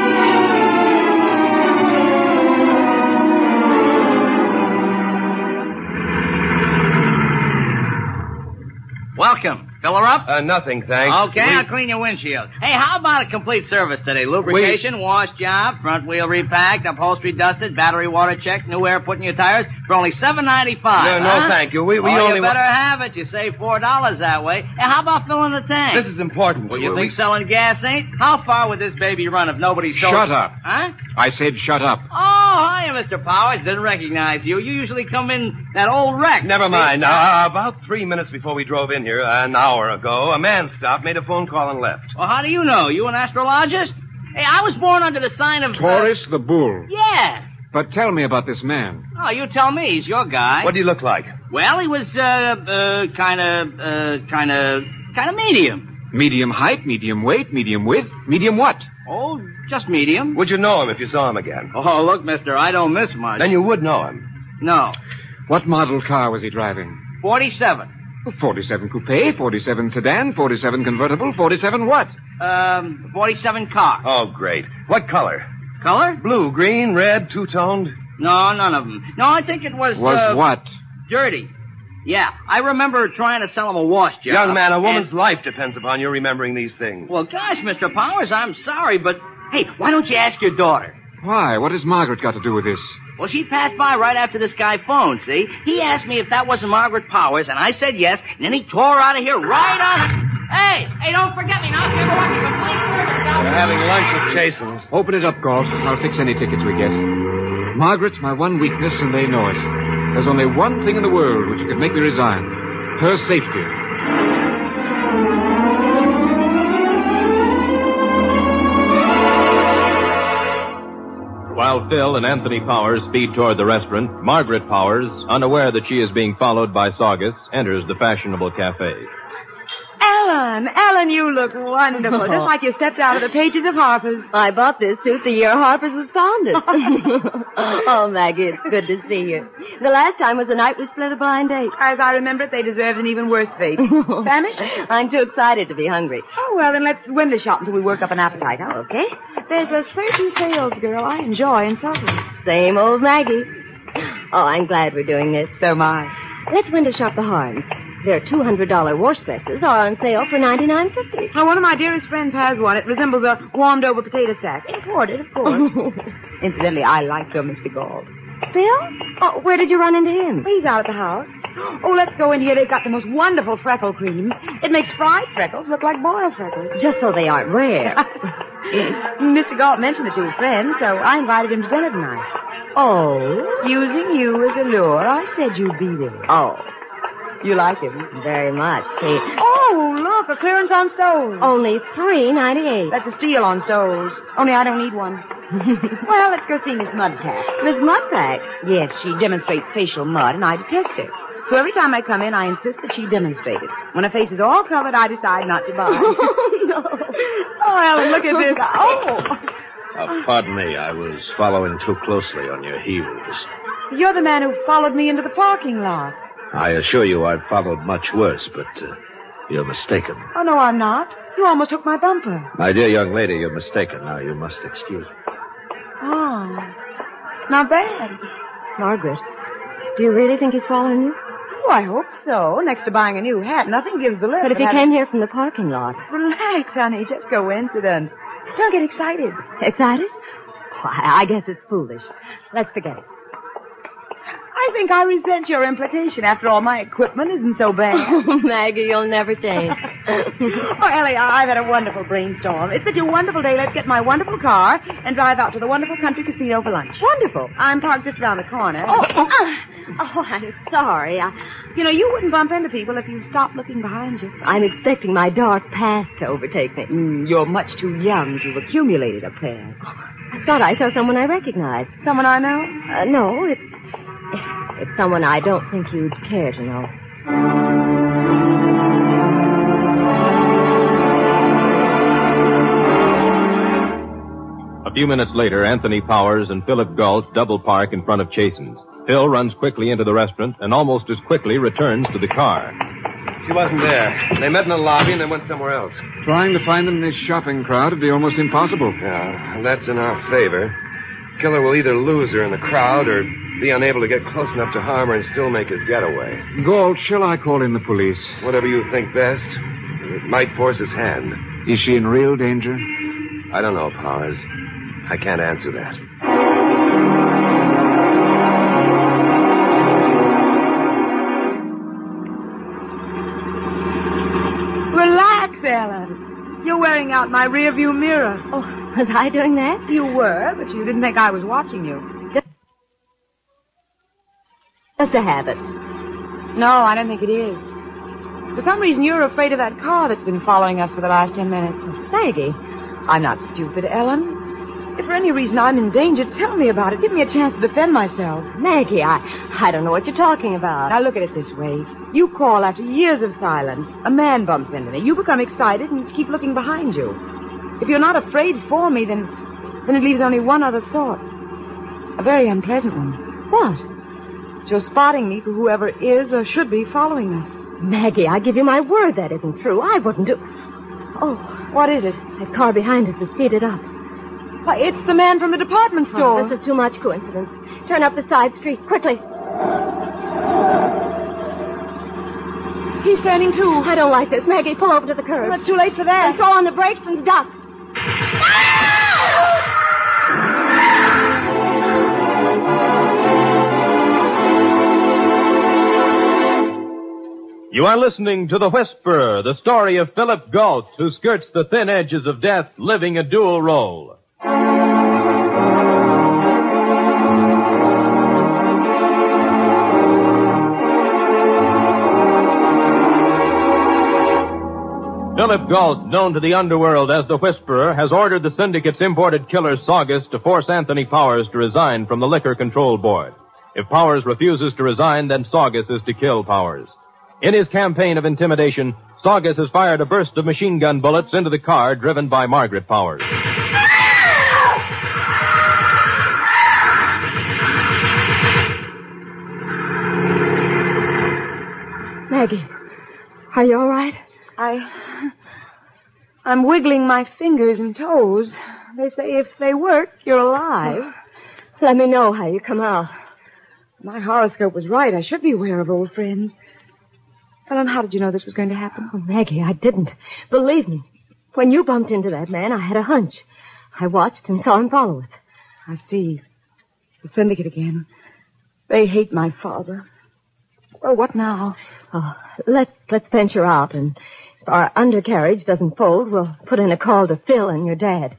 Welcome. Fill her up? Uh, nothing, thanks. Okay, we... I'll clean your windshield. Hey, how about a complete service today? Lubrication, we... wash job, front wheel repacked, upholstery dusted, battery water checked, new air put in your tires for only seven ninety-five. No, huh? no, thank you. We, we oh, only... you better have it. You save four dollars that way. Hey, how about filling the tank? This is important. Well, you we... think selling gas ain't? How far would this baby run if nobody sold Shut it? up. Huh? I said shut up. Oh, hiya, Mister Powers. Didn't recognize you. You usually come in that old wreck. Never mind. Now, uh, about three minutes before we drove in here, uh, an hour ago, a man stopped, made a phone call, and left. Well, how do you know? You an astrologist? Hey, I was born under the sign of... Taurus uh... the bull. Yeah. But tell me about this man. Oh, you tell me. He's your guy. What do you look like? Well, he was, uh, uh, kind of, uh, kind of, kind of medium. Medium height, medium weight, medium width, medium what? Oh, just medium. Would you know him if you saw him again? Oh, look, mister, I don't miss much. Then you would know him. No. What model car was he driving? forty-seven. forty-seven coupe, forty-seven sedan, forty-seven convertible, forty-seven what? Um, forty-seven car. Oh, great. What color? Color? Blue, green, red, two-toned? No, none of them. No, I think it was, Was uh, what? dirty. Yeah, I remember trying to sell him a wash job. Young man, a woman's and... life depends upon you remembering these things. Well, gosh, Mister Powers, I'm sorry, but, hey, why don't you ask your daughter? Why? What has Margaret got to do with this? Well, she passed by right after this guy phoned, see? He asked me if that wasn't Margaret Powers, and I said yes, and then he tore out of here right on... Hey, hey, don't forget me now. If you ever want your complete service down We're having lunch at Jason's. Open it up, Galt. I'll fix any tickets we get. Margaret's my one weakness, and they know it. There's only one thing in the world which could make me resign. Her safety. While Phil and Anthony Powers speed toward the restaurant, Margaret Powers, unaware that she is being followed by Saugus, enters the fashionable cafe. Ellen, Ellen, you look wonderful. Oh. Just like you stepped out of the pages of Harper's. I bought this suit the year Harper's was founded. Oh, Maggie, it's good to see you. The last time was the night we split a blind date. As I remember it, they deserved an even worse fate. Famished? I'm too excited to be hungry. Oh, well, then let's window shop until we work up an appetite, huh? Okay. There's a certain sales girl I enjoy in Southern. Same old Maggie. Oh, I'm glad we're doing this. So am I. Let's window shop the Harms. Their two hundred dollars wash presses are on sale for ninety-nine fifty. Now, one of my dearest friends has one. It resembles a warmed-over potato sack. Imported, of course. Incidentally, I like her, Mister Galt. Phil? Oh, where did you run into him? He's out at the house. Oh, let's go in here. They've got the most wonderful freckle cream. It makes fried freckles look like boiled freckles. Just so they aren't rare. Mister Galt mentioned it to his friend, so I invited him to dinner tonight. Oh? Using you as a lure. I said you'd be there. Oh. You like him? Very much. He... Oh, look, a clearance on stoves. Only three ninety-eight. That's a steal on stoves. Only I don't need one. Well, let's go see Miss Mudpack. Miss Mudpack? Yes, she demonstrates facial mud, and I detest her. So every time I come in, I insist that she demonstrate it. When her face is all covered, I decide not to buy. Oh, no. Oh, Ellen, look at this. Oh. Uh, pardon me, I was following too closely on your heels. You're the man who followed me into the parking lot. I assure you I've followed much worse, but uh, you're mistaken. Oh, no, I'm not. You almost hooked my bumper. My dear young lady, you're mistaken. Now, you must excuse me. Oh, not bad. Margaret, do you really think he's following you? Oh, I hope so. Next to buying a new hat, nothing gives the lift. But if he came here from the parking lot... Relax, honey. Just coincidence. Don't get excited. Excited? Oh, I I guess it's foolish. Let's forget it. I think I resent your implication. After all, my equipment isn't so bad. Oh, Maggie, you'll never change. Oh, Ellie, I've had a wonderful brainstorm. It's such a wonderful day. Let's get my wonderful car and drive out to the wonderful country casino for lunch. Wonderful. I'm parked just around the corner. Oh, oh, oh I'm sorry. I... You know, you wouldn't bump into people if you stopped looking behind you. I'm expecting my dark past to overtake me. Mm, you're much too young to have accumulated a pair. I thought I saw someone I recognized. Someone I know? Uh, no, it's... It's someone I don't think you'd care to know. A few minutes later, Anthony Powers and Philip Galt double park in front of Chasen's. Phil runs quickly into the restaurant and almost as quickly returns to the car. She wasn't there. They met in the lobby and then went somewhere else. Trying to find them in this shopping crowd would be almost impossible. Yeah, and that's in our favor. Killer will either lose her in the crowd or be unable to get close enough to harm her and still make his getaway. Galt, shall I call in the police? Whatever you think best. It might force his hand. Is she in real danger? I don't know, Powers. I can't answer that. Relax, Ellen. You're wearing out my rearview mirror. Oh, was I doing that? You were, but you didn't think I was watching you. Just, just a habit. No, I don't think it is. For some reason, you're afraid of that car that's been following us for the last ten minutes. Maggie. I'm not stupid, Ellen. If for any reason I'm in danger, tell me about it. Give me a chance to defend myself. Maggie, I, I don't know what you're talking about. Now look at it this way. You call after years of silence. A man bumps into me. You become excited and keep looking behind you. If you're not afraid for me, then, then it leaves only one other thought. A very unpleasant one. What? You're spotting me for whoever is or should be following us. Maggie, I give you my word that isn't true. I wouldn't do... Oh, what is it? That car behind us has speeded up. Why, it's the man from the department store. Oh, this is too much coincidence. Turn up the side street, quickly. He's turning too. I don't like this. Maggie, pull over to the curb. Well, it's too late for that. And throw on the brakes and duck. You are listening to The Whisperer, the story of Philip Galt, who skirts the thin edges of death, living a dual role. Philip Galt, known to the underworld as the Whisperer, has ordered the syndicate's imported killer Saugus to force Anthony Powers to resign from the Liquor Control Board. If Powers refuses to resign, then Saugus is to kill Powers. In his campaign of intimidation, Saugus has fired a burst of machine gun bullets into the car driven by Margaret Powers. Maggie, are you all right? I... I'm wiggling my fingers and toes. They say if they work, you're alive. Let me know how you come out. My horoscope was right. I should be aware of old friends. Ellen, how did you know this was going to happen? Oh, Maggie, I didn't. Believe me. When you bumped into that man, I had a hunch. I watched and saw him follow it. I see. The syndicate again. They hate my father. Well, what now? Oh, let's, let's venture out, and if our undercarriage doesn't fold, we'll put in a call to Phil and your dad.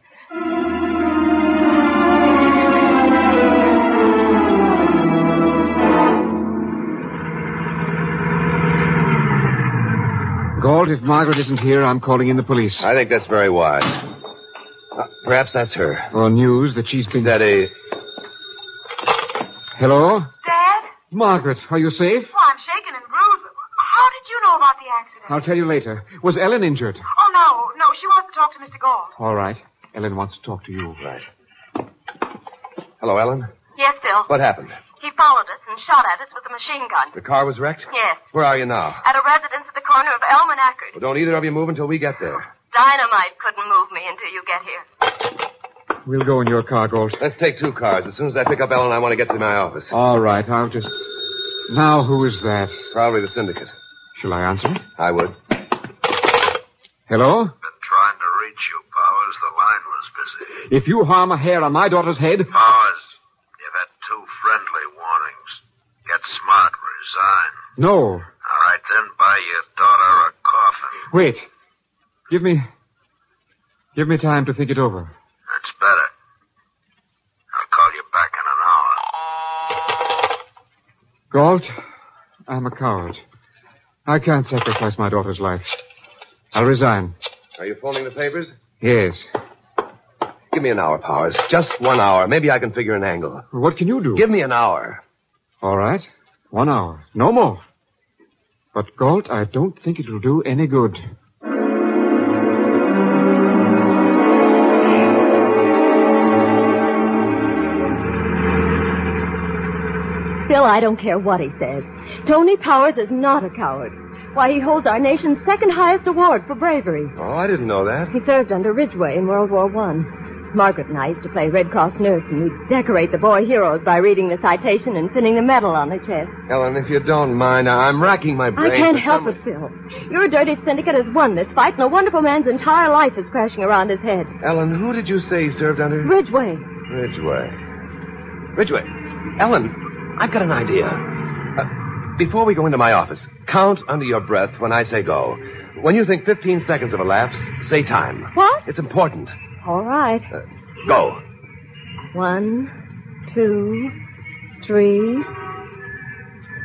Galt, if Margaret isn't here, I'm calling in the police. I think that's very wise. Uh, perhaps that's her. Or news that she's been... Steady. Hello? Dad? Margaret, are you safe? Well, I'm shaken and bruised, but how did you know about the accident? I'll tell you later. Was Ellen injured? Oh, no, no. She wants to talk to Mister Galt. All right. Ellen wants to talk to you. Right. Hello, Ellen? Yes, Phil. What happened? He followed us and shot at us with a machine gun. The car was wrecked? Yes. Where are you now? At a residence at the corner of Elm and Ackerd. Well, don't either of you move until we get there. Dynamite couldn't move me until you get here. We'll go in your car, Galt. Let's take two cars. As soon as I pick up Ellen, I want to get to my office. All right, I'll just... Now, who is that? Probably the syndicate. Shall I answer it? I would. Hello? Been trying to reach you, Powers. The line was busy. If you harm a hair on my daughter's head... Powers, you've had two friendly warnings. Get smart, resign. No. All right, then buy your daughter a coffin. Wait. Give me... Give me time to think it over. That's better. I'll call you back in an hour. Galt, I'm a coward. I can't sacrifice my daughter's life. I'll resign. Are you phoning the papers? Yes. Give me an hour, Powers. Just one hour. Maybe I can figure an angle. What can you do? Give me an hour. All right. One hour. No more. But, Galt, I don't think it'll do any good. Phil, I don't care what he says. Tony Powers is not a coward. Why, he holds our nation's second highest award for bravery. Oh, I didn't know that. He served under Ridgway in World War One. Margaret and I used to play Red Cross nurse, and we'd decorate the boy heroes by reading the citation and pinning the medal on their chest. Ellen, if you don't mind, I'm racking my brain. I can't for help some... it, Phil. Your dirty syndicate has won this fight, and a wonderful man's entire life is crashing around his head. Ellen, who did you say he served under? Ridgway. Ridgway. Ridgway. Ellen, I've got an idea. Uh, before we go into my office, count under your breath when I say go. When you think fifteen seconds have elapsed, say time. What? It's important. All right. Uh, go. One, two, three.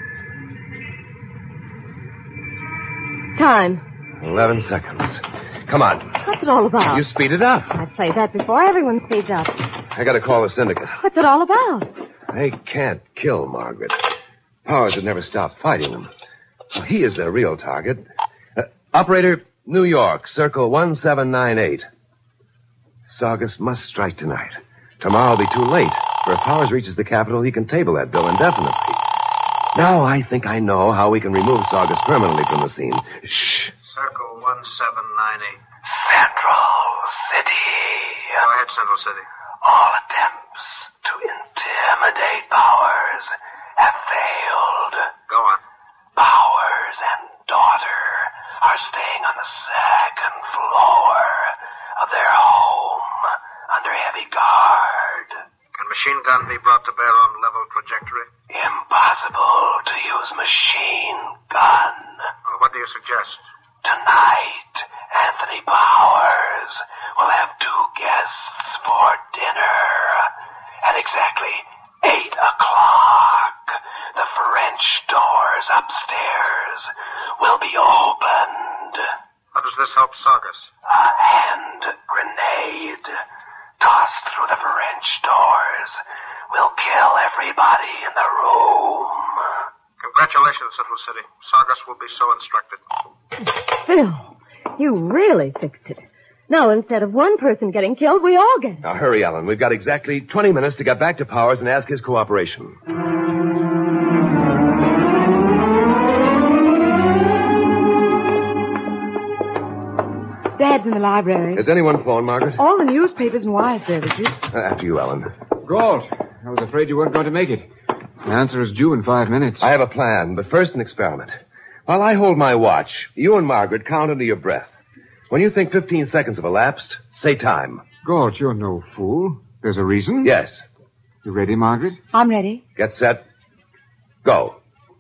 Time. Eleven seconds. Come on. What's it all about? You speed it up. I played that before. Everyone speeds up. I gotta call the syndicate. What's it all about? They can't kill Margaret. Powers would never stop fighting them. So he is their real target. Uh, operator, New York, circle one seven nine eight. Saugus must strike tonight. Tomorrow will be too late. For if Powers reaches the capital, he can table that bill indefinitely. Now I think I know how we can remove Saugus permanently from the scene. Shh. Circle one seven nine eight. Central City. Go ahead, Central City. All attempts to intimidate Powers have failed. Go on. Powers and daughter are staying on the second floor of their home under heavy guard. Can machine gun be brought to bear on level trajectory? Impossible to use machine gun. Well, what do you suggest? Tonight, Anthony Powers will have two guests for dinner. At exactly eight o'clock, the French doors upstairs will be opened. How does this help Saugus? A hand grenade tossed through the French doors will kill everybody in the room. Congratulations, Central City. Saugus will be so instructed. Phil, you really fixed it. Now, instead of one person getting killed, we all get it. Now, hurry, Ellen. We've got exactly twenty minutes to get back to Powers and ask his cooperation. Dad's in the library. Has anyone phoned, Margaret? All the newspapers and wire services. Uh, after you, Ellen. Galt, I was afraid you weren't going to make it. The answer is due in five minutes. I have a plan, but first an experiment. While I hold my watch, you and Margaret count under your breath. When you think fifteen seconds have elapsed, say time. Galt, you're no fool. There's a reason? Yes. You ready, Margaret? I'm ready. Get set. Go.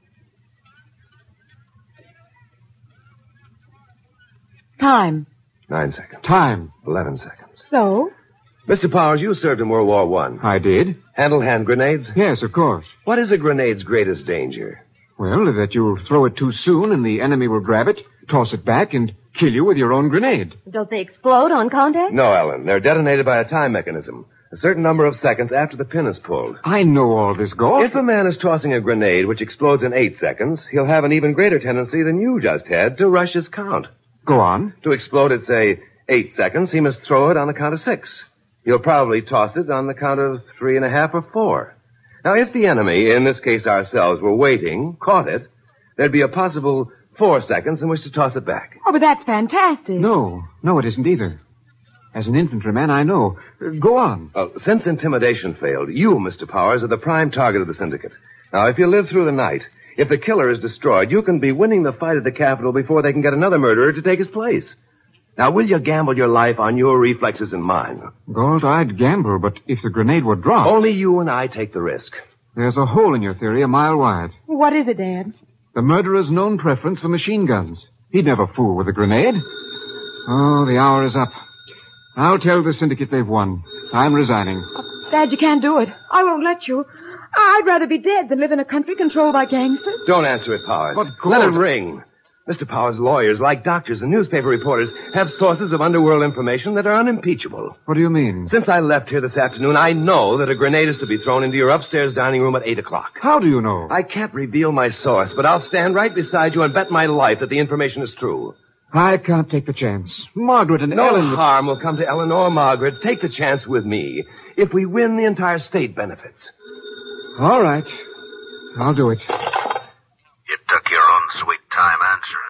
Time. Nine seconds. Time. Eleven seconds. So? Mister Powers, you served in World War One. I did. Handle hand grenades? Yes, of course. What is a grenade's greatest danger? Well, that you'll throw it too soon and the enemy will grab it, toss it back, and kill you with your own grenade. Don't they explode on contact? No, Ellen. They're detonated by a time mechanism. A certain number of seconds after the pin is pulled. I know all this, Galt. If a man is tossing a grenade which explodes in eight seconds, he'll have an even greater tendency than you just had to rush his count. Go on. To explode at, say, eight seconds, he must throw it on the count of six. He'll probably toss it on the count of three and a half or four. Now, if the enemy, in this case ourselves, were waiting, caught it, there'd be a possible four seconds in which to toss it back. Oh, but that's fantastic. No, no, it isn't either. As an infantryman, I know. Uh, go on. Well, since intimidation failed, you, Mister Powers, are the prime target of the syndicate. Now, if you live through the night, if the killer is destroyed, you can be winning the fight at the Capitol before they can get another murderer to take his place. Now, will you gamble your life on your reflexes and mine? Galt, I'd gamble, but if the grenade were dropped... Only you and I take the risk. There's a hole in your theory a mile wide. What is it, Dad? The murderer's known preference for machine guns. He'd never fool with a grenade. Oh, the hour is up. I'll tell the syndicate they've won. I'm resigning. Dad, you can't do it. I won't let you. I'd rather be dead than live in a country controlled by gangsters. Don't answer it, Powers. But, Let Galt... him ring. Mister Powers' lawyers, like doctors and newspaper reporters, have sources of underworld information that are unimpeachable. What do you mean? Since I left here this afternoon, I know that a grenade is to be thrown into your upstairs dining room at eight o'clock. How do you know? I can't reveal my source, but I'll stand right beside you and bet my life that the information is true. I can't take the chance. Margaret and no Ellen... No harm will come to Ellen or Margaret. Take the chance with me. If we win, the entire state benefits. All right. I'll do it. You took your own sweet time answering.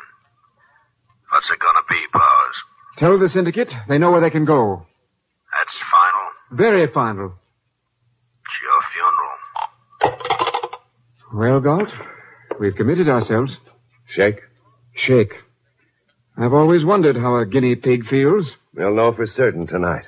What's it gonna be, Powers? Tell the syndicate they know where they can go. That's final? Very final. It's your funeral. Well, Galt, we've committed ourselves. Shake? Shake. I've always wondered how a guinea pig feels. We'll know for certain tonight.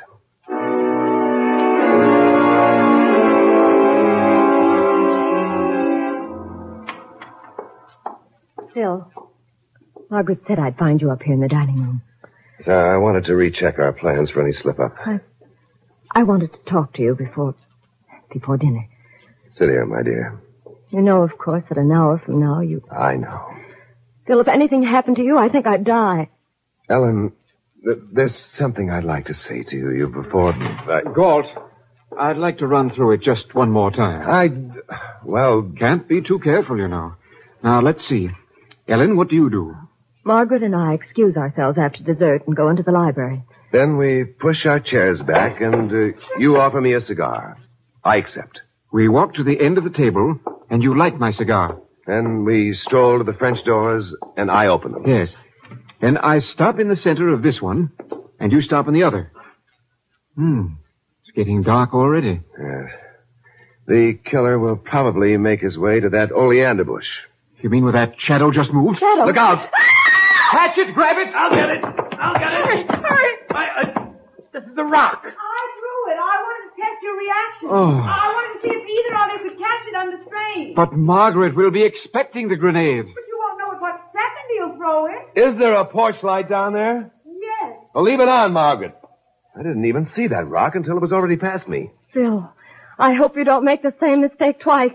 Phil, Margaret said I'd find you up here in the dining room. Uh, I wanted to recheck our plans for any slip-up. I, I wanted to talk to you before, before dinner. Sit here, my dear. You know, of course, that an hour from now you... I know. Phil, if anything happened to you, I think I'd die. Ellen, There's something I'd like to say to you before... Uh, Galt, I'd like to run through it just one more time. I... Well... Can't be too careful, you know. Now, let's see. Ellen, what do you do? Margaret and I excuse ourselves after dessert and go into the library. Then we push our chairs back and uh, you offer me a cigar. I accept. We walk to the end of the table and you light my cigar. Then we stroll to the French doors and I open them. Yes. Then I stop in the center of this one and you stop in the other. Hmm. It's getting dark already. Yes. The killer will probably make his way to that oleander bush. You mean where that shadow just moved? Shadow? Look out! Catch it! Grab it! I'll get it! I'll get it! Hurry! I, uh, this is a rock. I threw it. I wanted to test your reaction. Oh. I wanted to see if either of you could catch it under strain. But Margaret will be expecting the grenade. But you won't know at what second he'll throw it. Is there a porch light down there? Yes. Well, leave it on, Margaret. I didn't even see that rock until it was already past me. Phil, I hope you don't make the same mistake twice.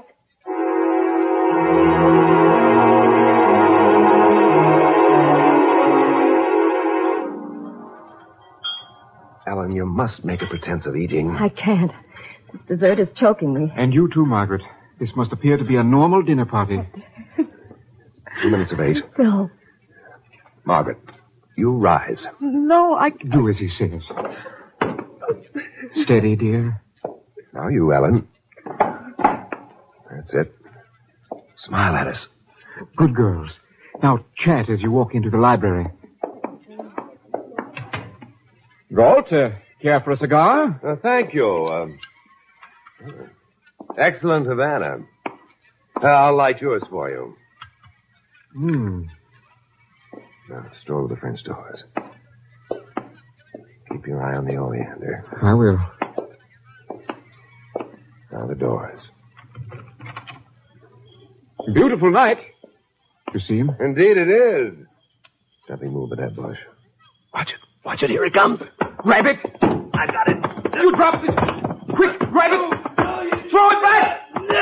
Ellen, you must make a pretense of eating. I can't. This dessert is choking me. And you too, Margaret. This must appear to be a normal dinner party. Two minutes of eight. Phil. Margaret, you rise. No, I... Do as he says. Steady, dear. Now you, Ellen. That's it. Smile at us. Good girls. Now chat as you walk into the library. Galt, uh, care for a cigar? Uh, thank you. Um, excellent Havana. Uh, I'll light yours for you. Hmm. Now, stroll to the French doors. Keep your eye on the oleander. I will. Now the doors. Beautiful night. You see him? Indeed it is. Something move at that bush. Watch it. Watch it. Here it comes. Grab it. I got it. You dropped it. Quick, grab it. Throw it back.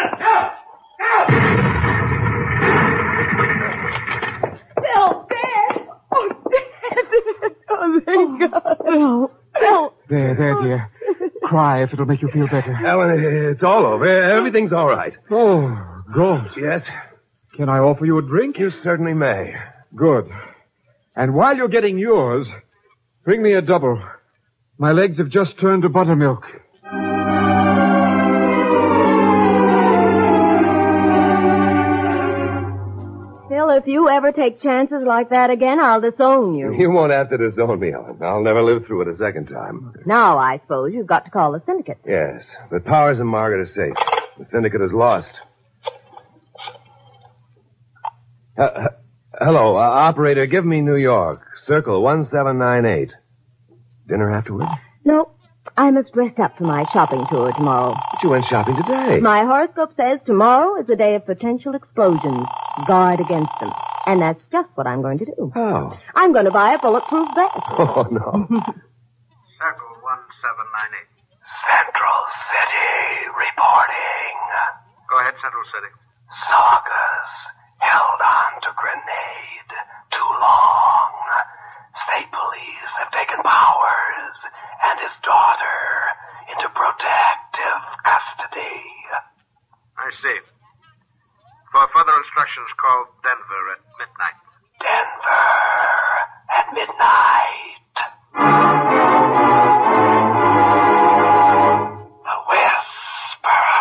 Phil, Dad. Oh, Dad. Oh, thank God. Phil, Phil. There, there, dear. Cry if it'll make you feel better. Ellen, it's all over. Everything's all right. Oh, Galt. Yes? Can I offer you a drink? You certainly may. Good. And while you're getting yours, bring me a double. My legs have just turned to buttermilk. Phil, if you ever take chances like that again, I'll disown you. You won't have to disown me, Ellen. I'll never live through it a second time. Now, I suppose you've got to call the syndicate. Yes, but Powers and Margaret are safe. The syndicate is lost. Uh, hello, uh, operator, give me New York. Circle one seven nine eight. Dinner afterward? No, I must rest up for my shopping tour tomorrow. But you went shopping today. My horoscope says tomorrow is a day of potential explosions. Guard against them. And that's just what I'm going to do. Oh. I'm going to buy a bulletproof vest. Oh, no. Circle one seven nine eight. Central City reporting. Go ahead, Central City. Saugus held on to grenade too long. State police have taken Powers and his daughter into protective custody. I see. For further instructions, call Denver at midnight. Denver at midnight. The Whisperer.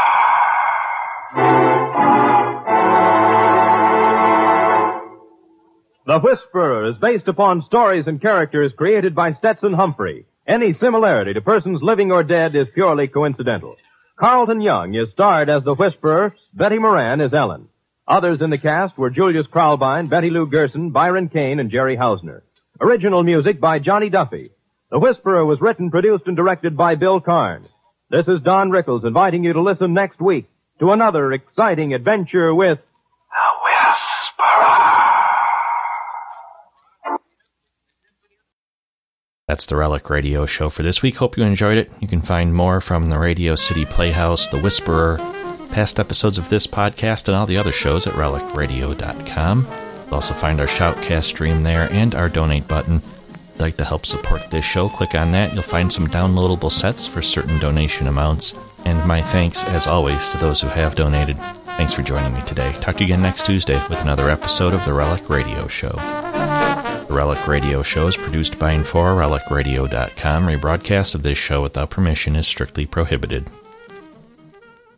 The Whisperer is based upon stories and characters created by Stetson Humphrey. Any similarity to persons living or dead is purely coincidental. Carlton Young is starred as the Whisperer. Betty Moran is Ellen. Others in the cast were Julius Kraulbein, Betty Lou Gerson, Byron Kane, and Jerry Hausner. Original music by Johnny Duffy. The Whisperer was written, produced, and directed by Bill Karn. This is Don Rickles inviting you to listen next week to another exciting adventure with That's the Relic Radio Show for this week. Hope you enjoyed it. You can find more from the Radio City Playhouse, The Whisperer, past episodes of this podcast, and all the other shows at relic radio dot com. You'll also find our Shoutcast stream there and our donate button. you'd like to help support this show, click on that. You'll find some downloadable sets for certain donation amounts. And my thanks, as always, to those who have donated. Thanks for joining me today. Talk to you again next Tuesday with another episode of The Relic Radio Show. The Relic Radio Show is produced by Info Relic Radio dot com. Rebroadcast of this show without permission is strictly prohibited.